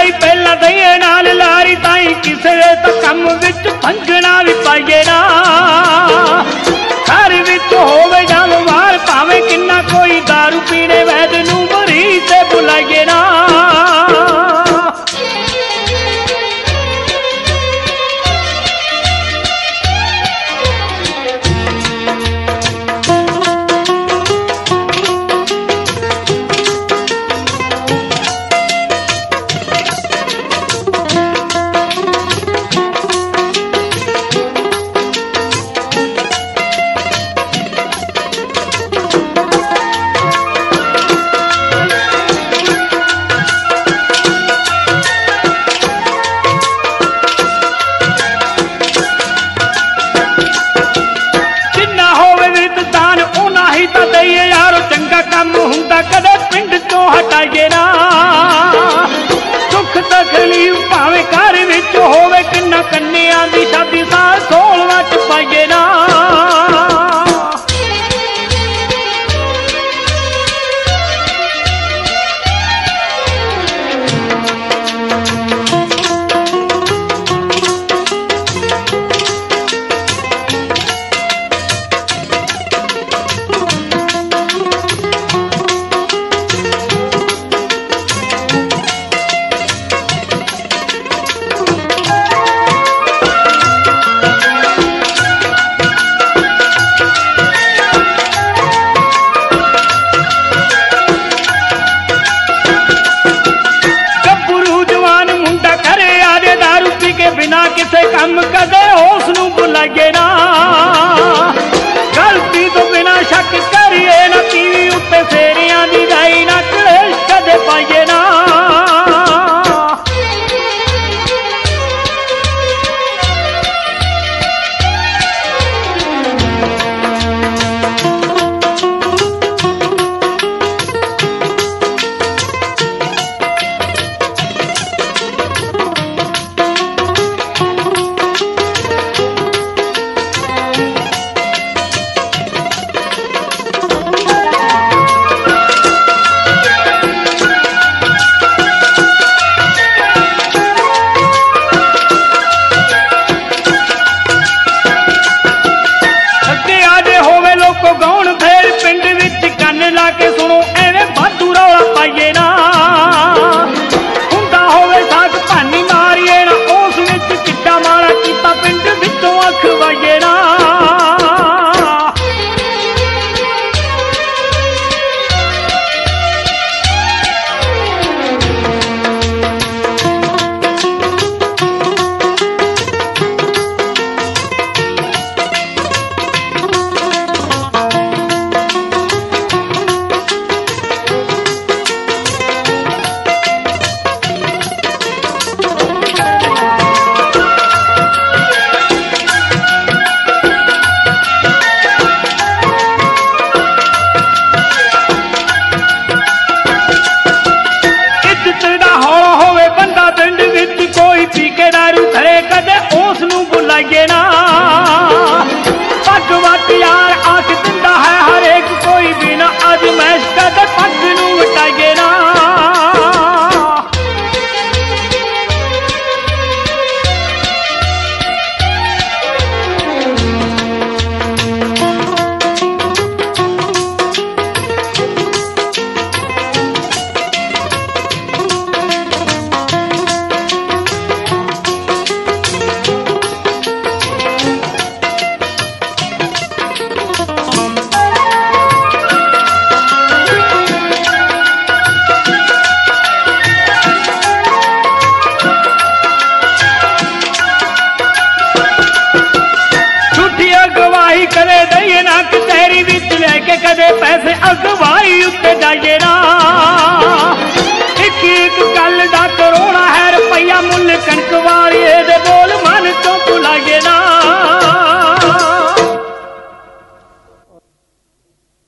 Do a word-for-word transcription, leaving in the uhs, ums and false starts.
ਲਈ ਪਹਿਲਾਂ ਦਈਏ ਨਾਲ ਲਾਰੀ ਤਾਈ ਕਿਸੇ ਤਾਂ ਕੰਮ ਵਿੱਚ ਭੰਗਣਾ ਵੀ ਪਾਈਏ ਨਾ ਘਰ ਵਿੱਚ ਹੋਵੇ ਜਾਂ ਬਿਮਾਰ ਭਾਵੇਂ ਕਿੰਨਾ ਕੋਈ ਦਾਰੂ ਪੀਣੇ ਵੈਦ ਨੂੰ ਮਰੀਜ਼ ਤੇ ਬੁਲਾਈਏ ਨਾ कदे पिंड तो हटाइए ना सुख तकलीफ भावे घर विच होवे किन्ना कन्या दी शादी साल सोलवा च पाइए ना किसे कम कदे उसनू बुलाइए ना गलती तो बिना शक करिए ना टीवी उत्ते फेरियां दी जाई ना कलेश कदे पाइए ना